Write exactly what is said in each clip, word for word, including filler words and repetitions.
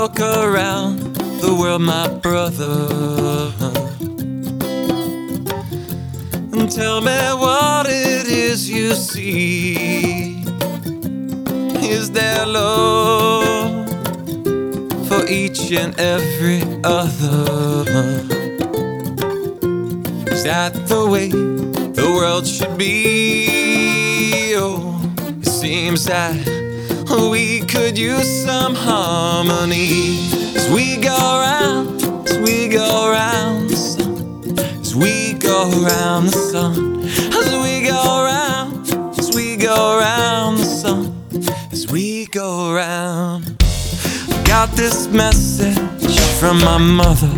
look around the world, my brother, and tell me what it is you see. Is there love for each and every other? Is that the way the world should be? Oh, it seems that we could use some harmony as we go round, as we go round the sun, as we go round the sun, as we go round, as we go round the sun, as we go round. Got this message from my mother.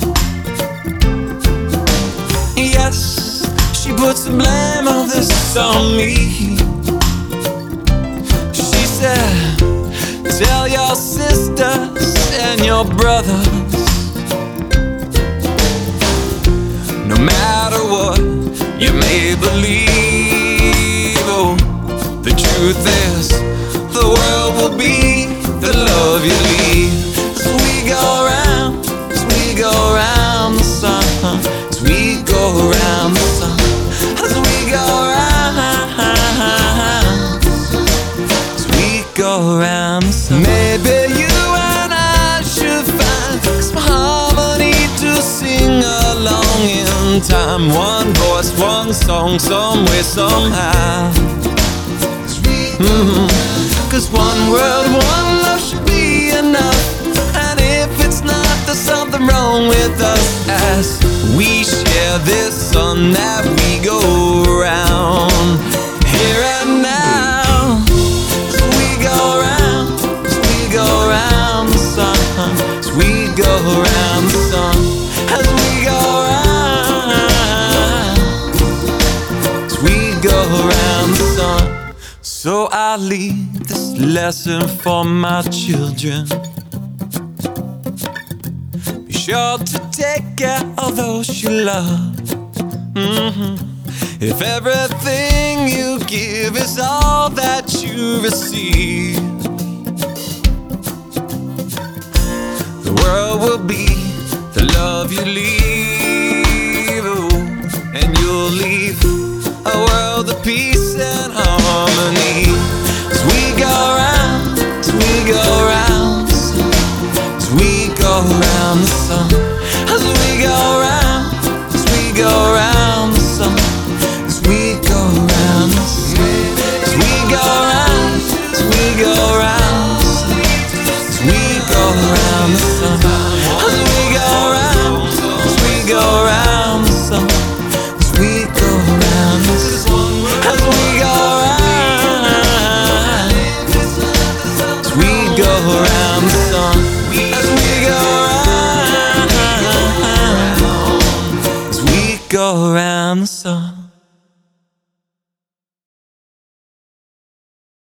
Yes, she puts the blame of this on me. She said, tell your sisters and your brothers, no matter what you may believe, oh, the truth is the world will be the love you leave. As we go round, as we go round the sun, as we go round the sun, as we go round, as we go round the sun. Maybe you and I should find some harmony to sing along in time. One voice, one song, some way, somehow. Mm-hmm. Cause one world, one love should be enough. And if it's not, there's something wrong with us as we share this sun that we go round here and now. As we go round, as we go round the sun, as we go round the sun, as we go round, as we go round the sun. So I leave this lesson for my children. Be sure to take care of those you love. Mm-hmm. If everything you give is all that you receive, the world will be the love you leave. Oh, and you'll leave a world of peace and harmony. As we go round, as we go round the sun, as we go round the sun, as we go round, as we go round the sun, as we go round the sun, as we go round, as we go round the sun, as we go round the sun, as we